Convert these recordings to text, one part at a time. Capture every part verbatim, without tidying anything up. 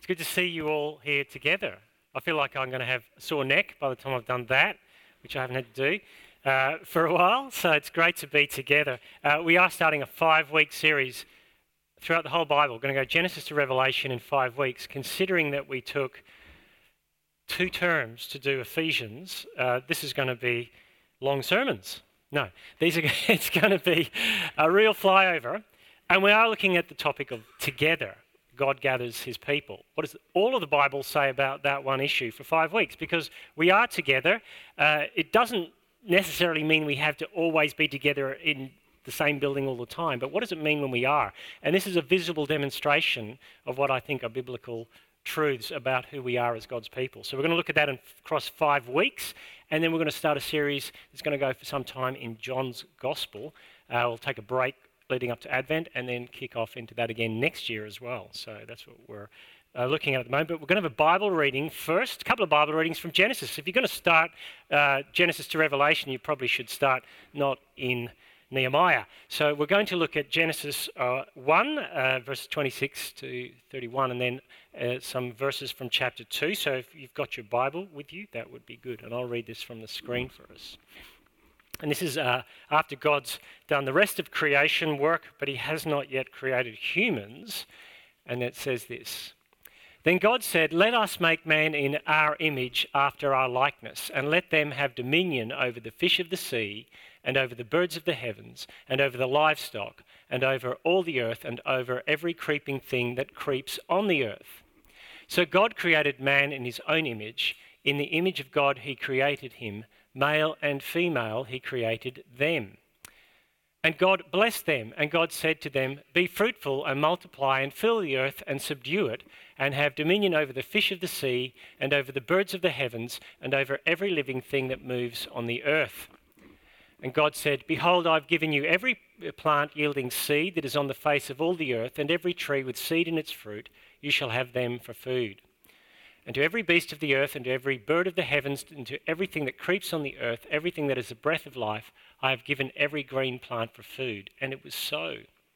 good to see you all here together. I feel like I'm going to have a sore neck by the time I've done that, which I haven't had to do uh, for a while, so it's great to be together. Uh, we are starting a five-week series throughout the whole Bible. We're going to go Genesis to Revelation in five weeks, considering that we took two terms to do Ephesians. Uh, this is going to be long sermons. No, these are. It's going to be a real flyover, and we are looking at the topic of together. God gathers his people. What does all of the Bible say about that one issue for five weeks? Because we are together. Uh, it doesn't necessarily mean we have to always be together in the same building all the time, but what does it mean when we are? And this is a visible demonstration of what I think are biblical truths about who we are as God's people. So we're going to look at that in, across five weeks, and then we're going to start a series that's going to go for some time in John's Gospel. Uh, we'll take a break leading up to Advent, and then kick off into that again next year as well. So that's what we're uh, looking at at the moment. But we're going to have a Bible reading first, a couple of Bible readings from Genesis. If you're going to start uh, Genesis to Revelation, you probably should start not in Nehemiah. So we're going to look at Genesis uh, one, uh, verses twenty-six to thirty-one, and then uh, some verses from chapter two. So if you've got your Bible with you, that would be good. And I'll read this from the screen for us. And this is uh, after God's done the rest of creation work, but he has not yet created humans. And it says this: Then God said, "Let us make man in our image after our likeness, and let them have dominion over the fish of the sea, and over the birds of the heavens, and over the livestock, and over all the earth, and over every creeping thing that creeps on the earth." So God created man in his own image. In the image of God he created him. Male and female he created them. And God blessed them, and God said to them, "Be fruitful and multiply and fill the earth and subdue it, and have dominion over the fish of the sea, and over the birds of the heavens, and over every living thing that moves on the earth." And God said, "Behold, I've given you every plant yielding seed that is on the face of all the earth, and every tree with seed in its fruit. You shall have them for food. And to every beast of the earth, and to every bird of the heavens, and to everything that creeps on the earth, everything that is the breath of life, I have given every green plant for food." And it was so.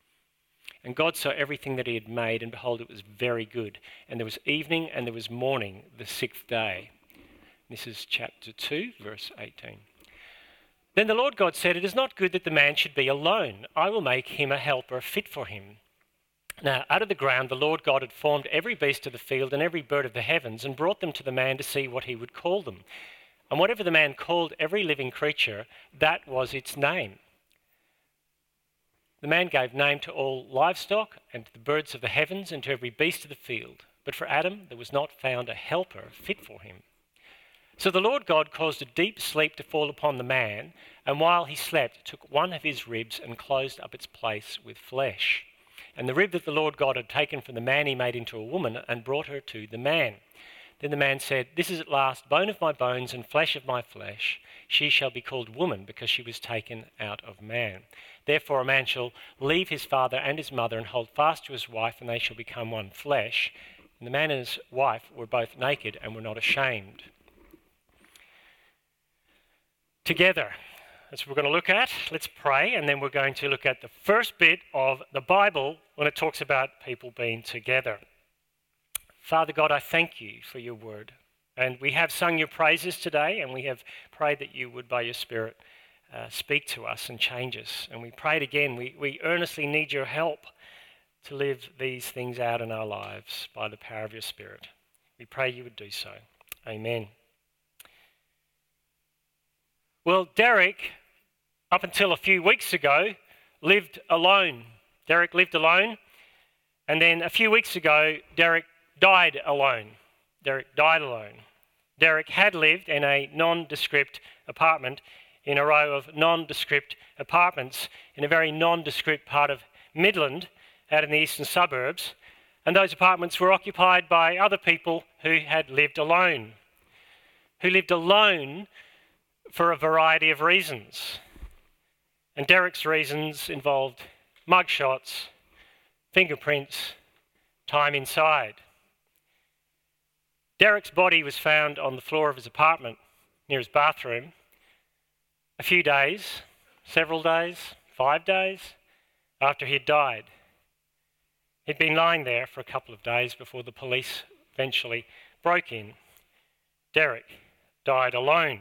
And God saw everything that he had made, and behold, it was very good. And there was evening, and there was morning, the sixth day. This is chapter two, verse eighteen. Then the Lord God said, "It is not good that the man should be alone. I will make him a helper fit for him." Now, out of the ground the Lord God had formed every beast of the field and every bird of the heavens, and brought them to the man to see what he would call them. And whatever the man called every living creature, that was its name. The man gave name to all livestock, and to the birds of the heavens, and to every beast of the field. But for Adam there was not found a helper fit for him. So the Lord God caused a deep sleep to fall upon the man, and while he slept took one of his ribs and closed up its place with flesh. And the rib that the Lord God had taken from the man he made into a woman, and brought her to the man. Then the man said, "This is at last bone of my bones and flesh of my flesh. She shall be called woman, because she was taken out of man. Therefore a man shall leave his father and his mother, and hold fast to his wife, and they shall become one flesh." And the man and his wife were both naked and were not ashamed. Together. That's what we're going to look at. Let's pray, and then we're going to look at the first bit of the Bible when it talks about people being together. Father God, I thank you for your word. And we have sung your praises today, and we have prayed that you would, by your Spirit, uh, speak to us and change us. And we prayed again, we, we earnestly need your help to live these things out in our lives by the power of your Spirit. We pray you would do so. Amen. Well, Derek, up until a few weeks ago, lived alone. Derek lived alone. And then a few weeks ago, Derek died alone. Derek died alone. Derek had lived in a nondescript apartment in a row of nondescript apartments in a very nondescript part of Midland out in the eastern suburbs. And those apartments were occupied by other people who had lived alone, who lived alone for a variety of reasons. And Derek's reasons involved mugshots, fingerprints, time inside. Derek's body was found on the floor of his apartment near his bathroom a few days, several days, five days after he had died. He'd been lying there for a couple of days before the police eventually broke in. Derek died alone.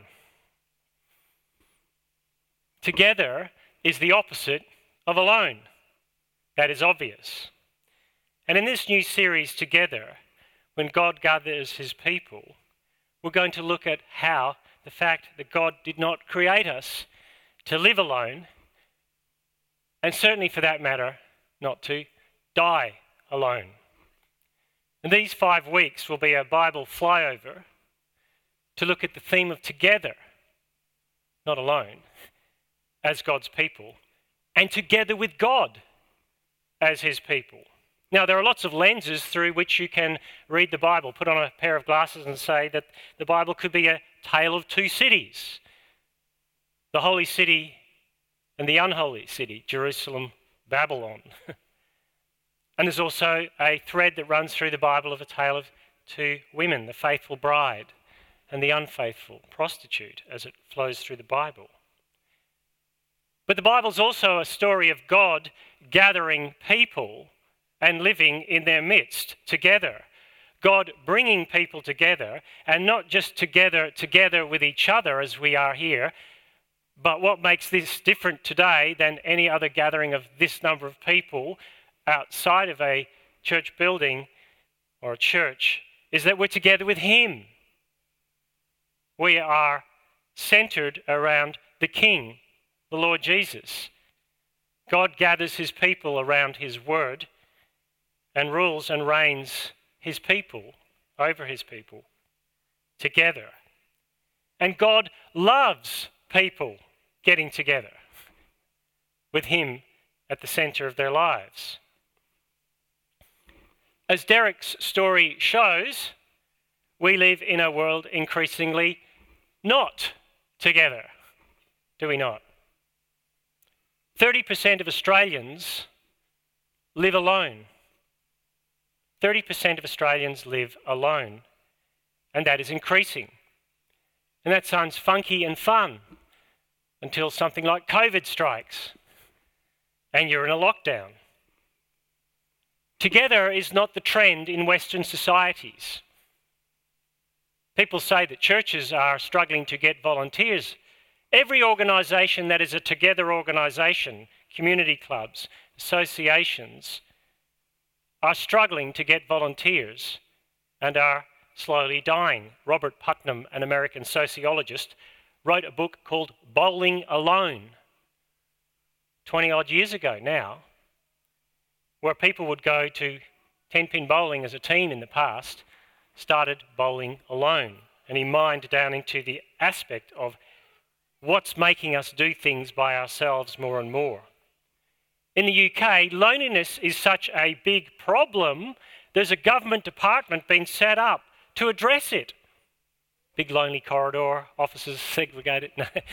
Together is the opposite of alone. That is obvious. And in this new series, Together, when God gathers his people, we're going to look at how the fact that God did not create us to live alone, and certainly for that matter, not to die alone. And these five weeks will be a Bible flyover to look at the theme of together, not alone, as God's people, and together with God as his people. Now, there are lots of lenses through which you can read the Bible. Put on a pair of glasses and say that the Bible could be a tale of two cities, the holy city and the unholy city, Jerusalem, Babylon. And there's also a thread that runs through the Bible of a tale of two women, the faithful bride and the unfaithful prostitute, as it flows through the Bible. But the Bible's also a story of God gathering people and living in their midst together. God bringing people together, and not just together, together with each other as we are here, but what makes this different today than any other gathering of this number of people outside of a church building or a church is that we're together with him. We are centered around the King, the Lord Jesus. God gathers his people around his word and rules and reigns his people, over his people, together. And God loves people getting together with him at the centre of their lives. As Derek's story shows, we live in a world increasingly not together, do we not? thirty percent of Australians live alone. thirty percent of Australians live alone, and that is increasing. And that sounds funky and fun until something like COVID strikes and you're in a lockdown. Together is not the trend in Western societies. People say that churches are struggling to get volunteers. Every organisation that is a together organisation, community clubs, associations, are struggling to get volunteers and are slowly dying. Robert Putnam, an American sociologist, wrote a book called Bowling Alone twenty odd years ago now, where people would go to ten-pin bowling as a teen in the past, started bowling alone. And he mined down into the aspect of what's making us do things by ourselves more and more. In the U K, loneliness is such a big problem, there's a government department being set up to address it. Big lonely corridor, offices segregated.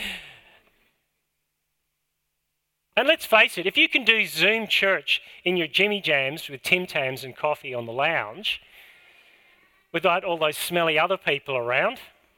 And let's face it, if you can do Zoom church in your Jimmy Jams with Tim Tams and coffee on the lounge, without all those smelly other people around,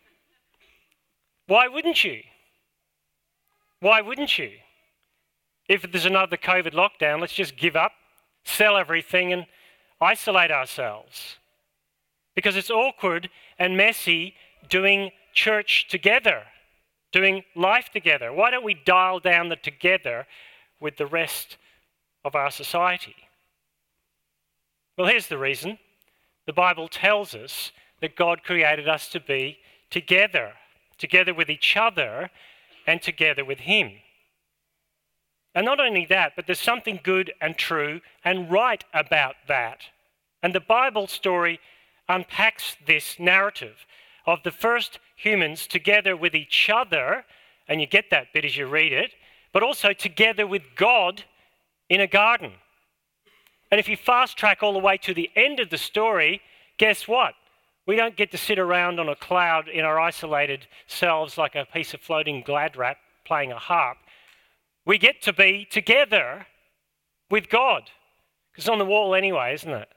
why wouldn't you? Why wouldn't you? If there's another COVID lockdown, let's just give up, sell everything and isolate ourselves. Because it's awkward and messy doing church together, doing life together. Why don't we dial down the together with the rest of our society? Well, here's the reason. The Bible tells us that God created us to be together, together with each other and together with him. And not only that, but there's something good and true and right about that. And the Bible story unpacks this narrative of the first humans together with each other, and you get that bit as you read it, but also together with God in a garden. And if you fast track all the way to the end of the story, guess what? We don't get to sit around on a cloud in our isolated selves like a piece of floating glad wrap playing a harp. We get to be together with God. Because it's on the wall anyway, isn't it?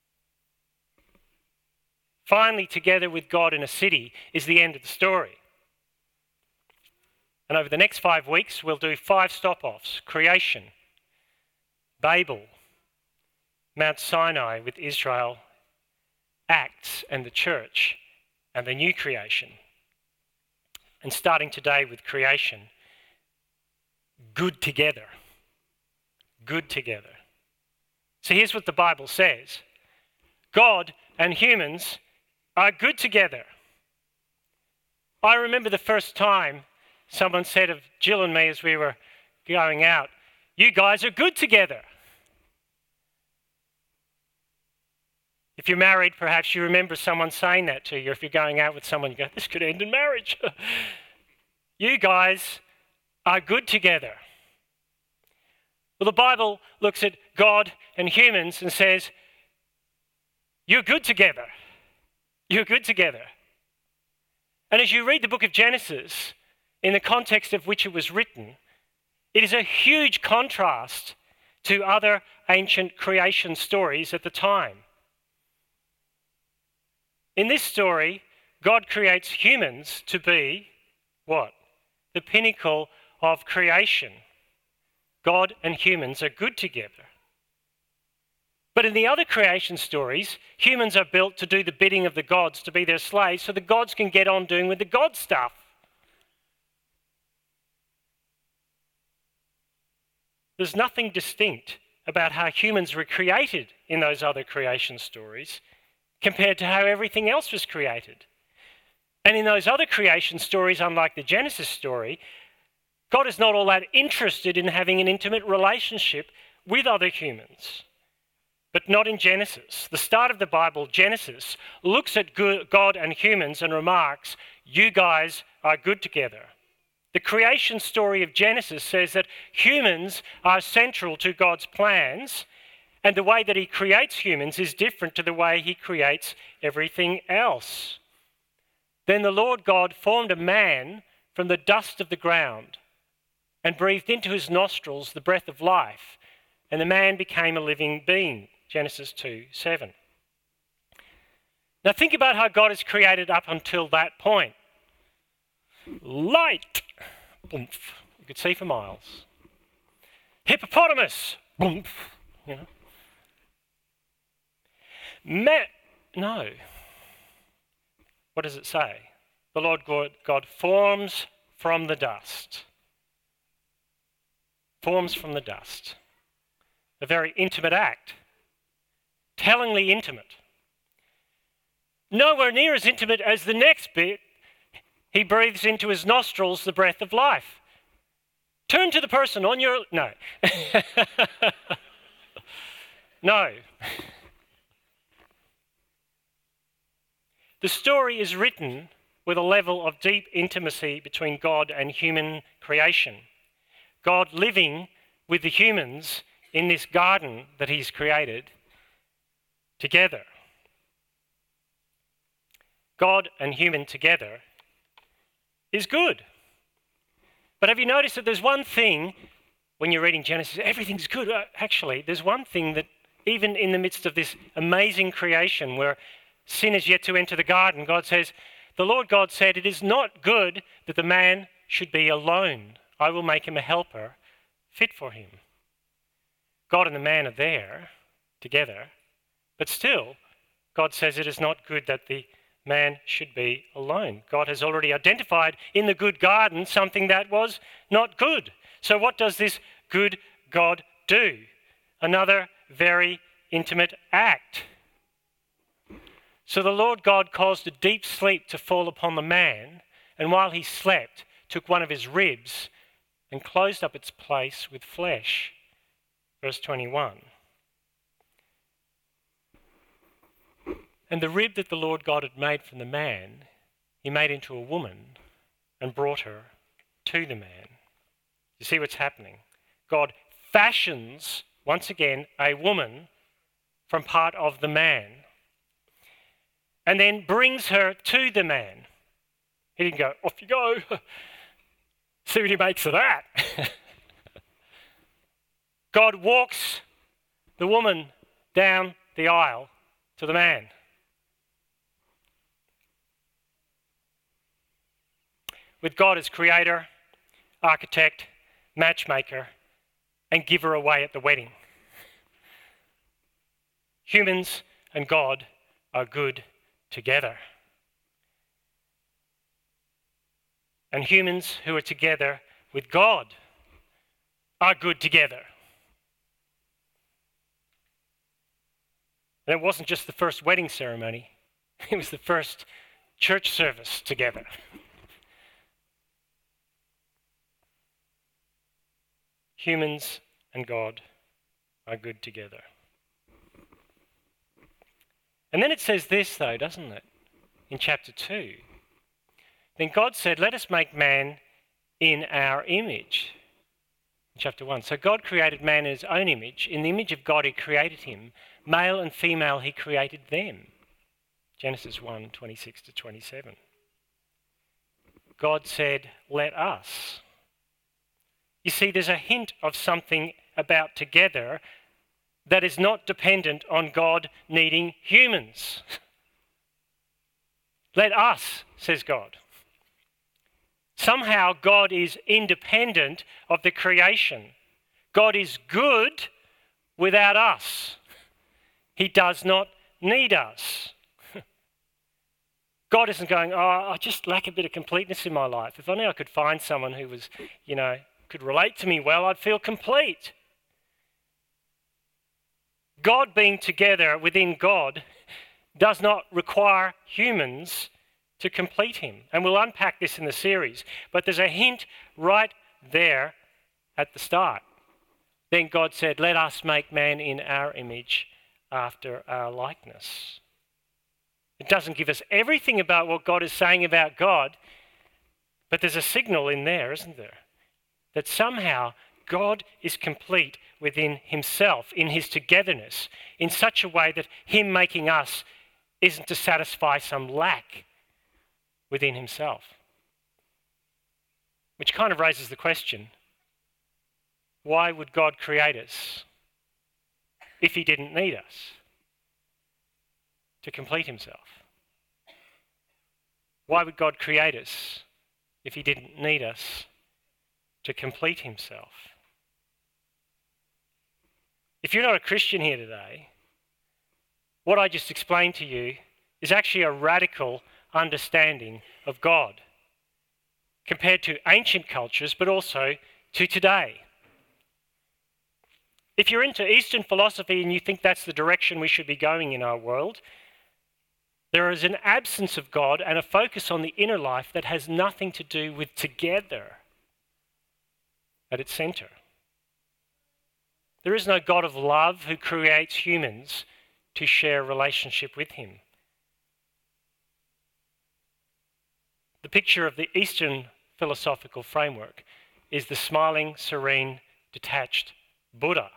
Finally, together with God in a city is the end of the story. And over the next five weeks, we'll do five stop-offs: creation, Babel, Mount Sinai with Israel, Acts, and the church and the new creation. And starting today with creation, good together. Good together. So here's what the Bible says. God and humans are good together. I remember the first time someone said of Jill and me as we were going out, "You guys are good together." If you're married, perhaps you remember someone saying that to you. If you're going out with someone, you go, "This could end in marriage." You guys are good together. Well, the Bible looks at God and humans and says, you're good together. You're good together. And as you read the book of Genesis, in the context of which it was written, it is a huge contrast to other ancient creation stories at the time. In this story, God creates humans to be, what? The pinnacle of creation. God and humans are good together. But in the other creation stories, humans are built to do the bidding of the gods, to be their slaves, so the gods can get on doing with the god stuff. There's nothing distinct about how humans were created in those other creation stories compared to how everything else was created. And in those other creation stories, unlike the Genesis story, God is not all that interested in having an intimate relationship with other humans. But not in Genesis. The start of the Bible, Genesis, looks at God and humans and remarks, you guys are good together. The creation story of Genesis says that humans are central to God's plans, and the way that he creates humans is different to the way he creates everything else. Then the Lord God formed a man from the dust of the ground and breathed into his nostrils the breath of life, and the man became a living being. Genesis two seven. Now think about how God has created up until that point. Light. Boomf. You could see for miles. Hippopotamus. Boomf. You know. Ma- no. What does it say? The Lord God, God forms from the dust. Forms from the dust. A very intimate act. Tellingly intimate. Nowhere near as intimate as the next bit. He breathes into his nostrils the breath of life. Turn to the person on your... No. No. The story is written with a level of deep intimacy between God and human creation. God living with the humans in this garden that he's created together. God and human together is good. But have you noticed that there's one thing, when you're reading Genesis, everything's good. Uh, actually, there's one thing that even in the midst of this amazing creation where sin is yet to enter the garden, God says, the Lord God said, it is not good that the man should be alone. I will make him a helper fit for him. God and the man are there together, but still, God says it is not good that the man should be alone. God has already identified in the good garden something that was not good. So what does this good God do? Another very intimate act. So the Lord God caused a deep sleep to fall upon the man, and while he slept, took one of his ribs and closed up its place with flesh. Verse twenty-one. And the rib that the Lord God had made from the man, he made into a woman and brought her to the man. You see what's happening? God fashions, once again, a woman from part of the man and then brings her to the man. He didn't go, off you go. See what he makes of that. God walks the woman down the aisle to the man. With God as creator, architect, matchmaker, and giver away at the wedding. Humans and God are good together. And humans who are together with God are good together. And it wasn't just the first wedding ceremony, it was the first church service together. Humans and God are good together. And then it says this, though, doesn't it? In chapter two. Then God said, let us make man in our image. In chapter one. So God created man in his own image. In the image of God he created him. Male and female he created them. Genesis one, twenty-six to twenty-seven. God said, let us. You see, there's a hint of something about together that is not dependent on God needing humans. Let us, says God. Somehow God is independent of the creation. God is good without us. He does not need us. God isn't going, oh, I just lack a bit of completeness in my life. If only I could find someone who was, you know, could relate to me well, I'd feel complete. God being together within God does not require humans to complete him. And we'll unpack this in the series. But there's a hint right there at the start. Then God said, let us make man in our image after our likeness. It doesn't give us everything about what God is saying about God, but there's a signal in there, isn't there? That somehow God is complete within himself, in his togetherness, in such a way that him making us isn't to satisfy some lack within himself. Which kind of raises the question, why would God create us if he didn't need us to complete himself? Why would God create us if he didn't need us to complete himself? If you're not a Christian here today, what I just explained to you is actually a radical understanding of God compared to ancient cultures, but also to today. If you're into Eastern philosophy and you think that's the direction we should be going in our world, there is an absence of God and a focus on the inner life that has nothing to do with together at its centre. There is no God of love who creates humans to share relationship with him. The picture of the Eastern philosophical framework is the smiling, serene, detached Buddha.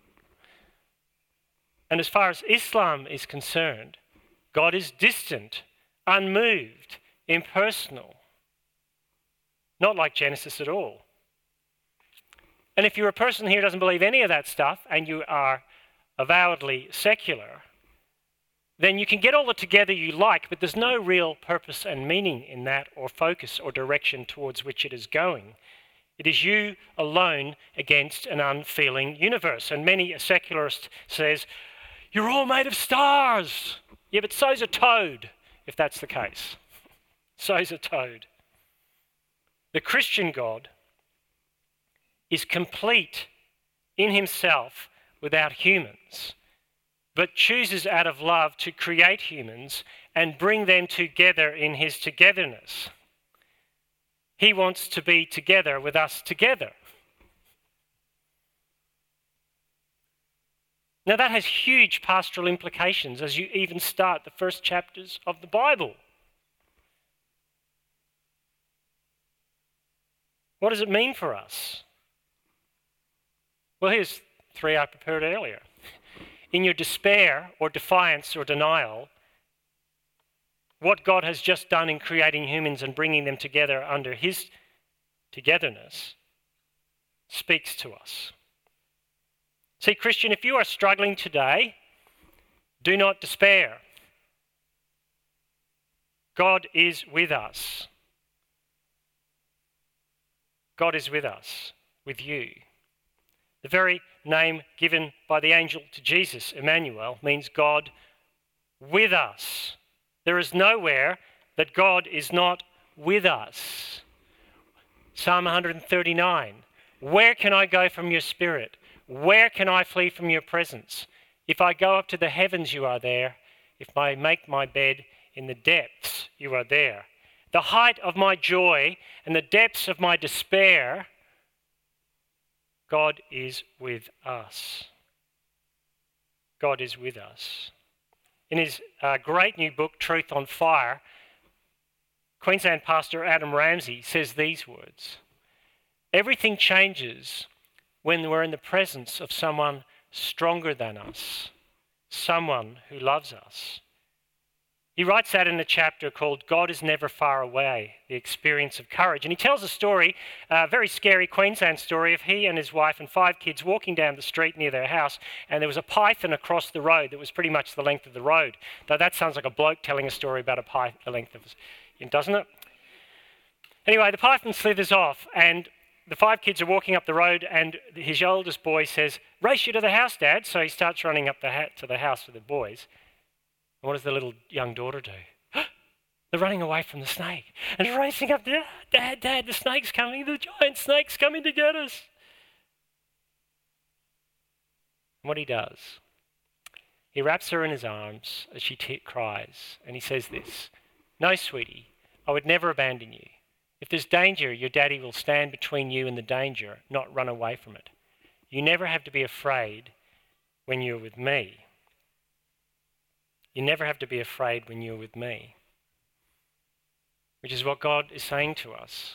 And as far as Islam is concerned, God is distant, unmoved, impersonal. Not like Genesis at all. And if you're a person here who doesn't believe any of that stuff and you are avowedly secular, then you can get all the together you like, but there's no real purpose and meaning in that, or focus or direction towards which it is going. It is you alone against an unfeeling universe. And many a secularist says, you're all made of stars. Yeah, but so's a toad, if that's the case. So's a toad. The Christian God is complete in himself without humans, but chooses out of love to create humans and bring them together in his togetherness. He wants to be together with us together. Now that has huge pastoral implications as you even start the first chapters of the Bible. What does it mean for us? Well, here's three I prepared earlier. In your despair or defiance or denial, what God has just done in creating humans and bringing them together under his togetherness speaks to us. See, Christian, if you are struggling today, do not despair. God is with us. God is with us, with you. The very name given by the angel to Jesus, Emmanuel, means God with us. There is nowhere that God is not with us. Psalm one thirty-nine, where can I go from your spirit? Where can I flee from your presence? If I go up to the heavens, you are there. If I make my bed in the depths, you are there. The height of my joy and the depths of my despair, God is with us. God is with us. In his uh, great new book, Truth on Fire, Queensland pastor Adam Ramsey says these words: everything changes when we're in the presence of someone stronger than us, someone who loves us. He writes that in a chapter called God is Never Far Away, The Experience of Courage. And he tells a story, a very scary Queensland story, of he and his wife and five kids walking down the street near their house, and there was a python across the road that was pretty much the length of the road. Though that sounds like a bloke telling a story about a python, the length of it, doesn't it? Anyway, the python slithers off, and the five kids are walking up the road, and his oldest boy says, "Race you to the house, Dad." So he starts running up the ha- to the house with the boys. And what does the little young daughter do? They're running away from the snake and racing up there. "Dad, Dad, the snake's coming. The giant snake's coming to get us." And what he does, he wraps her in his arms as she t- cries, and he says this: "No, sweetie, I would never abandon you. If there's danger, your daddy will stand between you and the danger, not run away from it. You never have to be afraid when you're with me. You never have to be afraid when you're with me." Which is what God is saying to us.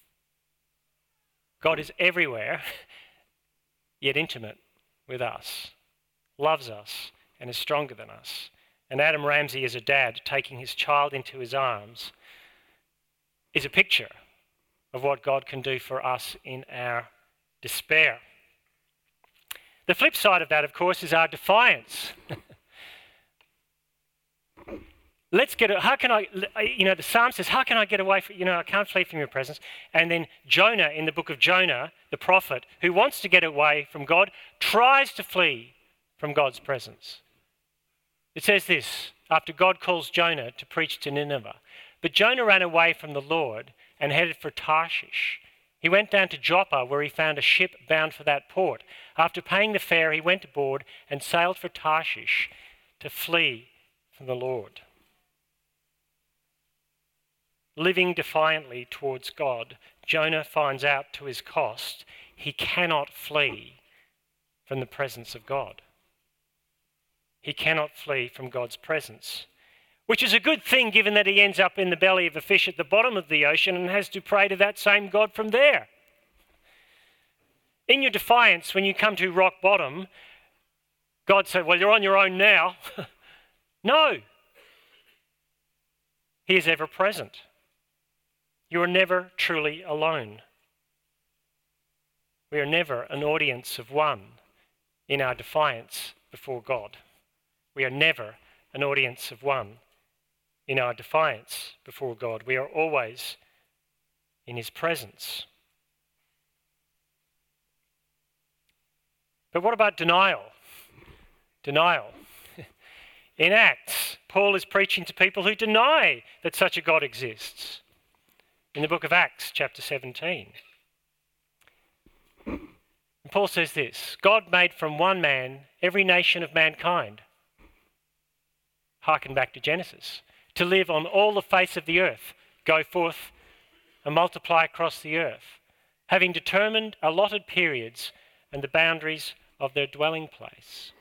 God is everywhere, yet intimate with us, loves us, and is stronger than us. And Adam Ramsey, as a dad, taking his child into his arms, is a picture of what God can do for us in our despair. The flip side of that, of course, is our defiance. Let's get it. How can I, you know, the psalm says, how can I get away from, you know, I can't flee from your presence. And then Jonah, in the book of Jonah, the prophet, who wants to get away from God, tries to flee from God's presence. It says this, after God calls Jonah to preach to Nineveh: "But Jonah ran away from the Lord and headed for Tarshish. He went down to Joppa, where he found a ship bound for that port. After paying the fare, he went aboard and sailed for Tarshish to flee from the Lord." Living defiantly towards God, Jonah finds out to his cost he cannot flee from the presence of God. He cannot flee from God's presence, which is a good thing given that he ends up in the belly of a fish at the bottom of the ocean and has to pray to that same God from there. In your defiance, when you come to rock bottom, God said, "Well, you're on your own now." No. He is ever present. You are never truly alone. We are never an audience of one in our defiance before God. We are never an audience of one in our defiance before God. We are always in his presence. But what about denial? Denial. In Acts, Paul is preaching to people who deny that such a God exists. In the book of Acts, chapter seventeen. And Paul says this: "God made from one man every nation of mankind," harken back to Genesis, "to live on all the face of the earth, go forth and multiply across the earth, having determined allotted periods and the boundaries of their dwelling place,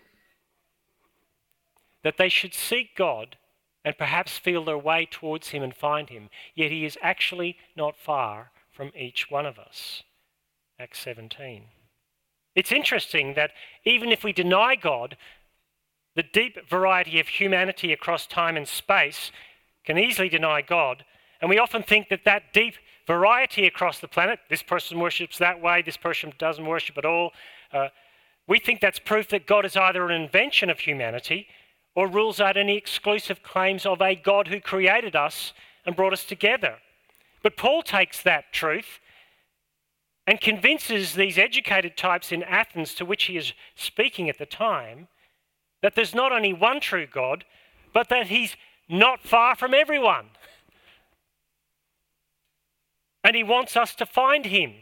that they should seek God and perhaps feel their way towards him and find him, yet he is actually not far from each one of us." Acts seventeen. It's interesting that even if we deny God, the deep variety of humanity across time and space can easily deny God, and we often think that that deep variety across the planet, this person worships that way, this person doesn't worship at all, uh, we think that's proof that God is either an invention of humanity or rules out any exclusive claims of a God who created us and brought us together. But Paul takes that truth and convinces these educated types in Athens, to which he is speaking at the time, that there's not only one true God, but that he's not far from everyone. And he wants us to find him.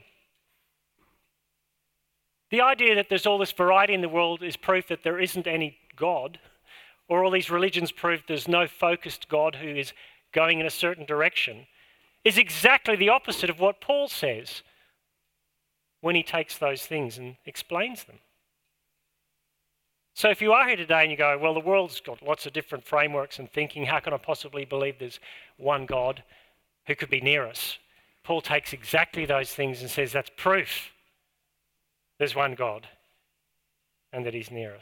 The idea that there's all this variety in the world is proof that there isn't any God, or all these religions prove there's no focused God who is going in a certain direction, is exactly the opposite of what Paul says when he takes those things and explains them. So if you are here today and you go, well, the world's got lots of different frameworks and thinking, how can I possibly believe there's one God who could be near us? Paul takes exactly those things and says that's proof there's one God and that he's near us.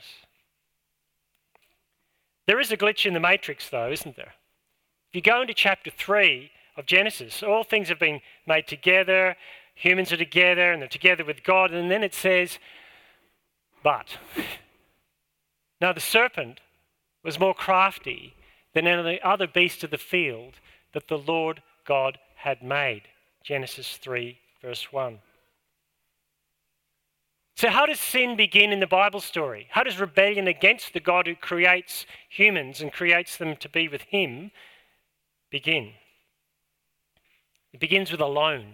There is a glitch in the matrix though, isn't there? If you go into chapter three of Genesis, all things have been made together, humans are together and they're together with God, and then it says, but. Now the serpent was more crafty than any other beast of the field that the Lord God had made. Genesis three verse one. So how does sin begin in the Bible story? How does rebellion against the God who creates humans and creates them to be with him begin? It begins with a loan.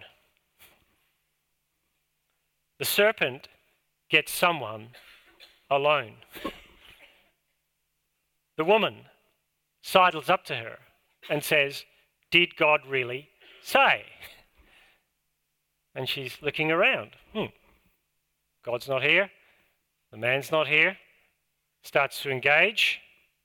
The serpent gets someone alone. The woman sidles up to her and says, did God really say? And she's looking around. Hmm. God's not here. The man's not here. Starts to engage.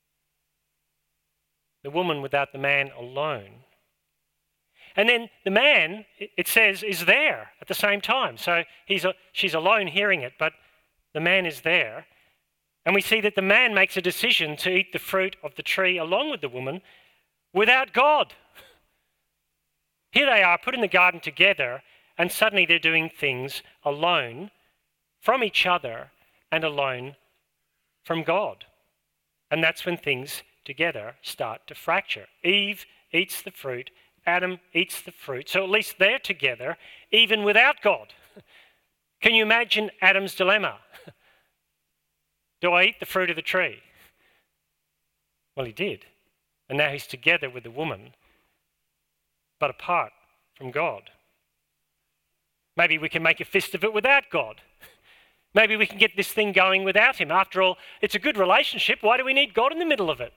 The woman without the man alone. And then the man, it says, is there at the same time. So he's a, she's alone hearing it, but the man is there. And we see that the man makes a decision to eat the fruit of the tree along with the woman without God. Here they are put in the garden together, and suddenly they're doing things alone from each other and alone from God. And that's when things together start to fracture. Eve eats the fruit, Adam eats the fruit, so at least they're together even without God. Can you imagine Adam's dilemma? Do I eat the fruit of the tree? Well, he did. And now he's together with the woman, but apart from God. Maybe we can make a fist of it without God. Maybe we can get this thing going without him. After all, it's a good relationship. Why do we need God in the middle of it?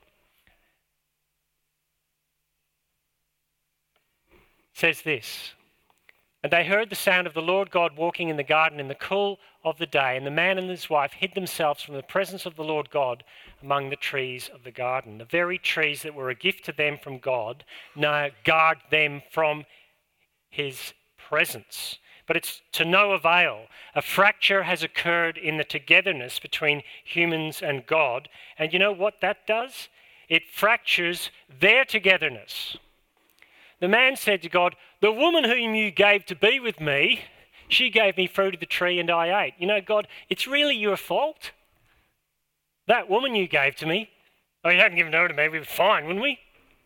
It says this, and they heard the sound of the Lord God walking in the garden in the cool of the day, and the man and his wife hid themselves from the presence of the Lord God among the trees of the garden. The very trees that were a gift to them from God, now guard them from his presence. But it's to no avail. A fracture has occurred in the togetherness between humans and God. And you know what that does? It fractures their togetherness. The man said to God, the woman whom you gave to be with me, she gave me fruit of the tree and I ate. You know, God, it's really your fault. That woman you gave to me, oh, you hadn't given her to me, we'd be fine, wouldn't we?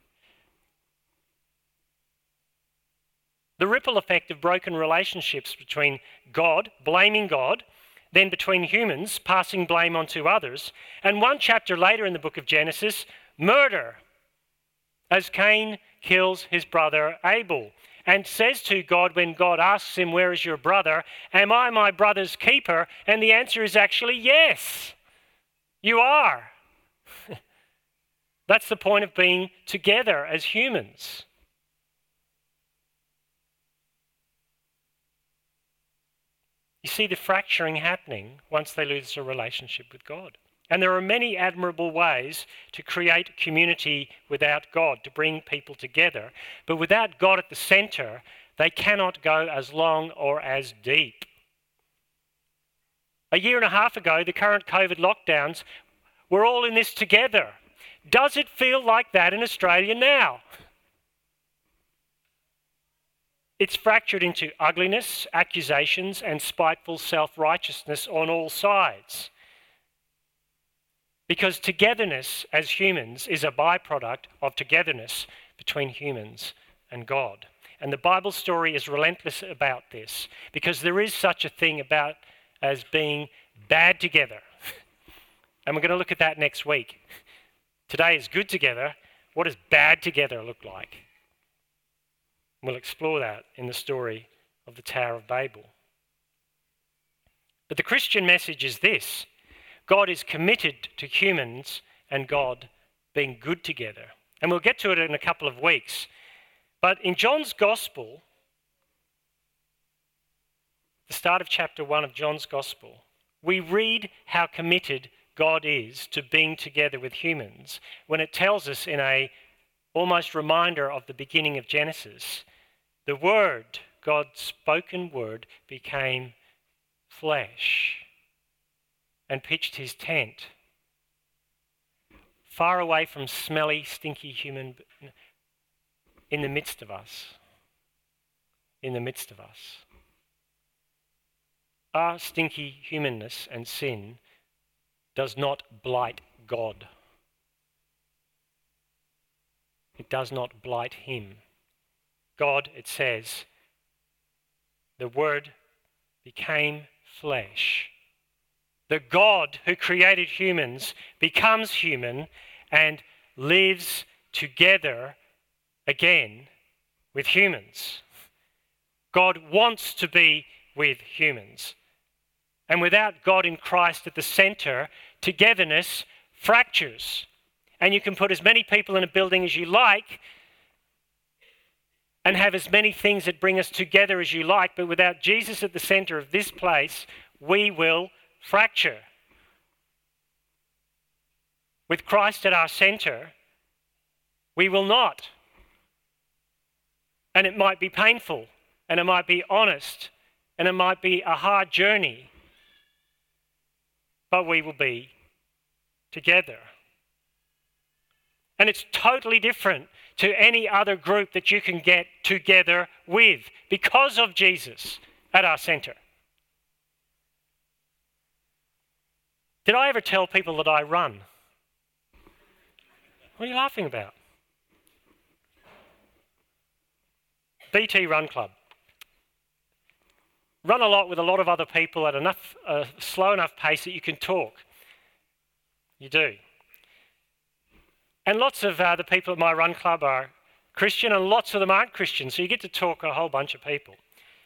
The ripple effect of broken relationships between God, blaming God, then between humans, passing blame on to others, and one chapter later in the book of Genesis, murder, as Cain kills his brother Abel, and says to God when God asks him, where is your brother? Am I my brother's keeper? And the answer is actually yes, you are. That's the point of being together as humans. You see the fracturing happening once they lose their relationship with God. And there are many admirable ways to create community without God, to bring people together. But without God at the centre, they cannot go as long or as deep. A year and a half ago, the current COVID lockdowns, we're all in this together. Does it feel like that in Australia now? It's fractured into ugliness, accusations, and spiteful self-righteousness on all sides. Because togetherness as humans is a byproduct of togetherness between humans and God. And the Bible story is relentless about this, because there is such a thing about as being bad together. And we're going to look at that next week. Today is good together, What does bad together look like? We'll explore that in the story of the Tower of Babel. But the Christian message is this: God is committed to humans and God being good together. And we'll get to it in a couple of weeks. But in John's Gospel, the start of chapter one of John's Gospel, we read how committed God is to being together with humans when it tells us in a almost reminder of the beginning of Genesis, the Word, God's spoken word, became flesh and pitched his tent far away from smelly, stinky human, in the midst of us. In the midst of us. Our stinky humanness and sin does not blight God. It does not blight him. God, it says, the Word became flesh. The God who created humans becomes human and lives together again with humans. God wants to be with humans. And without God in Christ at the centre, togetherness fractures. And you can put as many people in a building as you like and have as many things that bring us together as you like, but without Jesus at the centre of this place, we will fracture. With Christ at our centre, we will not. And it might be painful, and it might be honest, and it might be a hard journey, but we will be together. And it's totally different to any other group that you can get together with because of Jesus at our centre. Did I ever tell people that I run? What are you laughing about? B T Run Club. Run a lot with a lot of other people at enough uh, slow enough pace that you can talk. You do. And lots of uh, the people at my run club are Christian, and lots of them aren't Christian, so you get to talk to a whole bunch of people.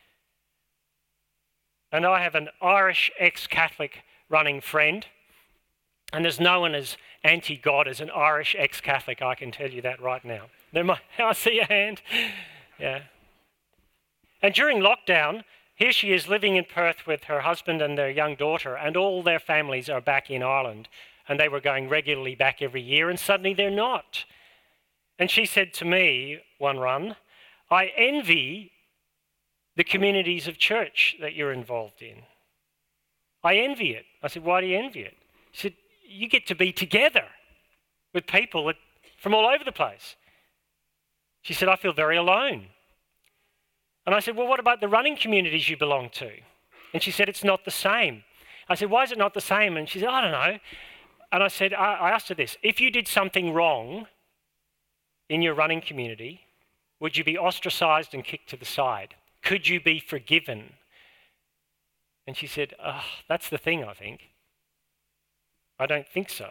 And I have an Irish ex-Catholic running friend, and there's no one as anti-God as an Irish ex-Catholic, I can tell you that right now. There might, I see your hand. Yeah. And during lockdown, here she is living in Perth with her husband and their young daughter, and all their families are back in Ireland, and they were going regularly back every year, and suddenly they're not. And she said to me, one run, I envy the communities of church that you're involved in. I envy it. I said, why do you envy it? She said, you get to be together with people that, from all over the place. She said, I feel very alone. And I said, well, what about the running communities you belong to? And she said, it's not the same. I said, why is it not the same? And she said, I don't know. And I said, I, I asked her this, if you did something wrong in your running community, would you be ostracised and kicked to the side? Could you be forgiven? And she said, oh, that's the thing, I think. I don't think so.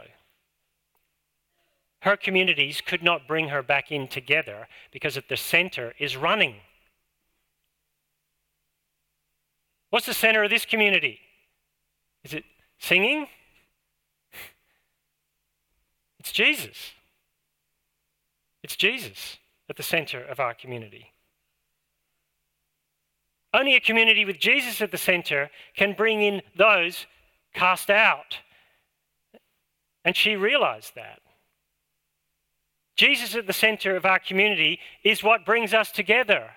Her communities could not bring her back in together because at the centre is running. What's the centre of this community? Is it singing? It's Jesus. It's Jesus at the centre of our community. Only a community with Jesus at the centre can bring in those cast out. And she realised that. Jesus at the centre of our community is what brings us together.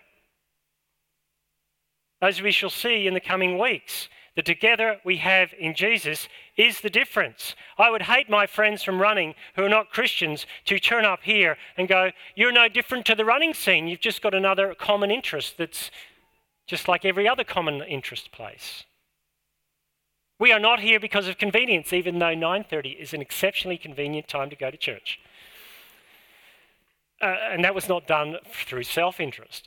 As we shall see in the coming weeks, the together we have in Jesus is the difference. I would hate my friends from running who are not Christians to turn up here and go, you're no different to the running scene. You've just got another common interest that's just like every other common interest place. We are not here because of convenience, even though nine thirty is an exceptionally convenient time to go to church. Uh, and that was not done through self-interest.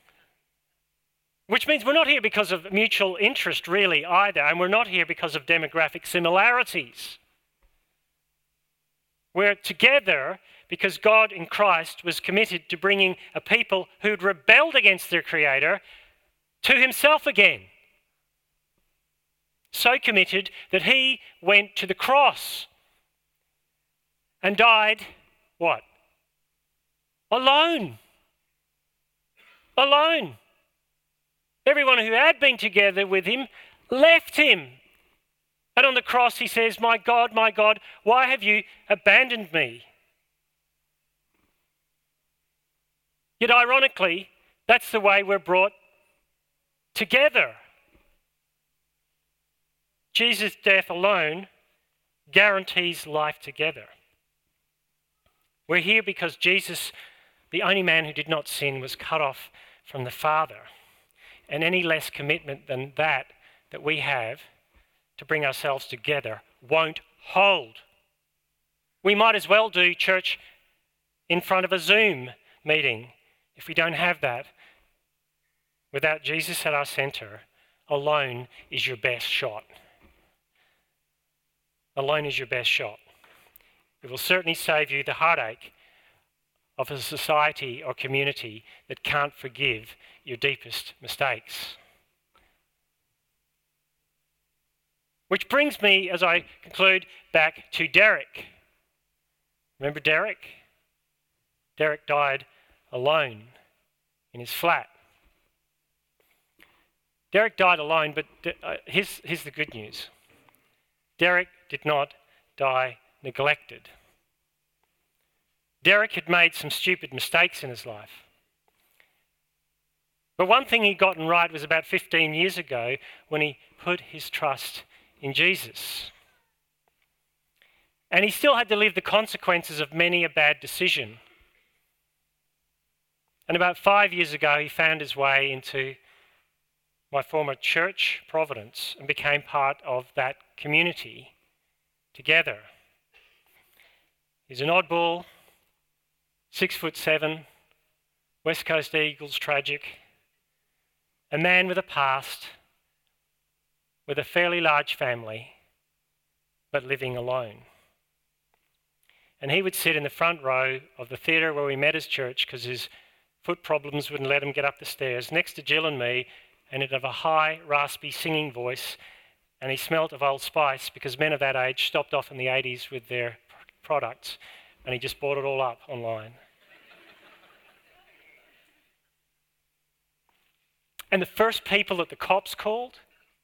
Which means we're not here because of mutual interest really either, and we're not here because of demographic similarities. We're together because God in Christ was committed to bringing a people who'd rebelled against their Creator to himself again. So committed that he went to the cross and died, what? Alone. Alone. Everyone who had been together with him left him. And on the cross he says, "My God, my God, why have you abandoned me?" Yet ironically, that's the way we're brought together. Jesus' death alone guarantees life together. We're here because Jesus, the only man who did not sin, was cut off from the Father. And any less commitment than that that we have to bring ourselves together won't hold. We might as well do church in front of a Zoom meeting if we don't have that. Without Jesus at our centre, alone is your best shot. Alone is your best shot. It will certainly save you the heartache of a society or community that can't forgive your deepest mistakes. Which brings me, as I conclude, back to Derek. Remember Derek? Derek died alone in his flat. Derek died alone, but uh, here's, here's the good news. Derek did not die neglected. Derek had made some stupid mistakes in his life. But one thing he'd gotten right was about fifteen years ago when he put his trust in Jesus. And he still had to live the consequences of many a bad decision. And about five years ago, he found his way into my former church, Providence, and became part of that community together. He's an oddball, six foot seven, West Coast Eagles tragic, a man with a past, with a fairly large family, but living alone. And he would sit in the front row of the theatre where we met as church because his foot problems wouldn't let him get up the stairs, next to Jill and me, and he'd have a high, raspy singing voice, and he smelt of Old Spice because men of that age stopped off in the eighties with their products, and he just bought it all up online. And the first people that the cops called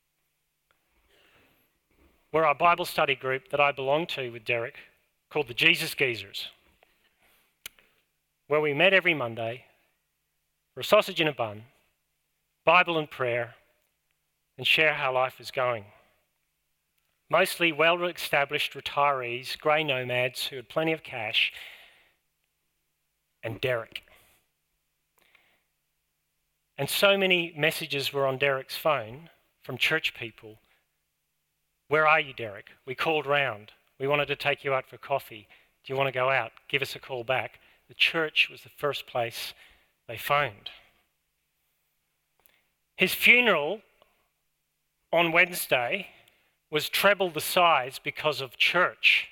were our Bible study group that I belonged to with Derek, called the Jesus Geezers, where we met every Monday for a sausage in a bun, Bible and prayer, and share how life is going. Mostly well-established retirees, grey nomads who had plenty of cash, and Derek. And so many messages were on Derek's phone from church people. "Where are you, Derek? We called round. We wanted to take you out for coffee. Do you want to go out? Give us a call back." The church was the first place they phoned. His funeral on Wednesday was treble the size because of church.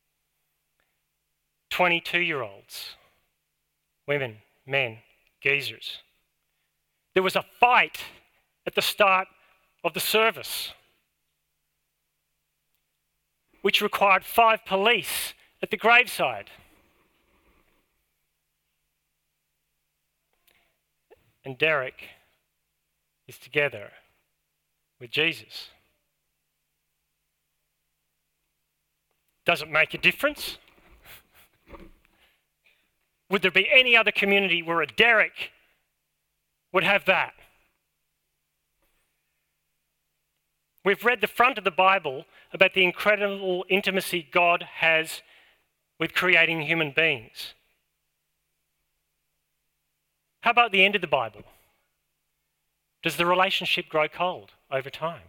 twenty-two-year-olds, women, men, geezers. There was a fight at the start of the service, which required five police at the graveside. And Derek is together with Jesus. Does it make a difference? Would there be any other community where a Derek would have that? We've read the front of the Bible about the incredible intimacy God has with creating human beings. How about the end of the Bible? Does the relationship grow cold over time?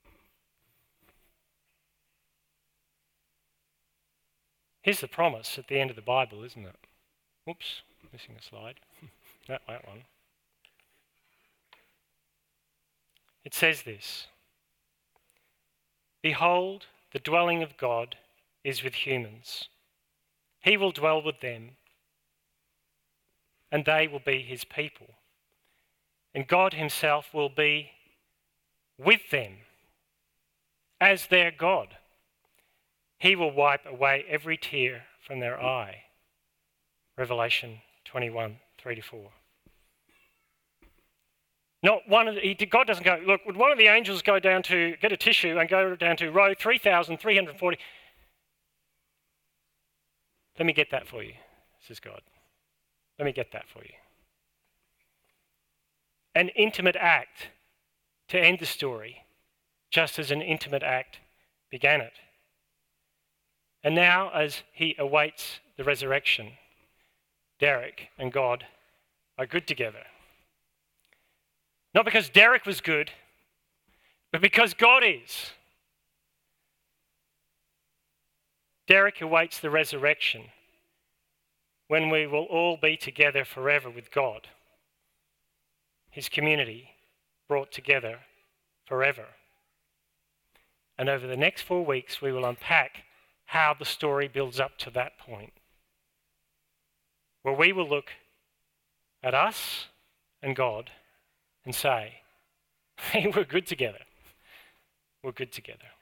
Here's the promise at the end of the Bible, isn't it? Oops, missing a slide. That, that one. It says this: "Behold, the dwelling of God is with humans. He will dwell with them, and they will be his people. And God himself will be with them as their God. He will wipe away every tear from their eye. Revelation twenty-one, three to four. Not one of the, God doesn't go, look, would one of the angels go down to get a tissue and go down to row three thousand three hundred forty? Let me get that for you, says God. Let me get that for you. An intimate act to end the story, just as an intimate act began it. And now, as he awaits the resurrection, Derek and God are good together. Not because Derek was good, but because God is. Derek awaits the resurrection when we will all be together forever with God. His community brought together forever. And over the next four weeks, we will unpack how the story builds up to that point, where we will look at us and God and say, hey, we're good together. We're good together.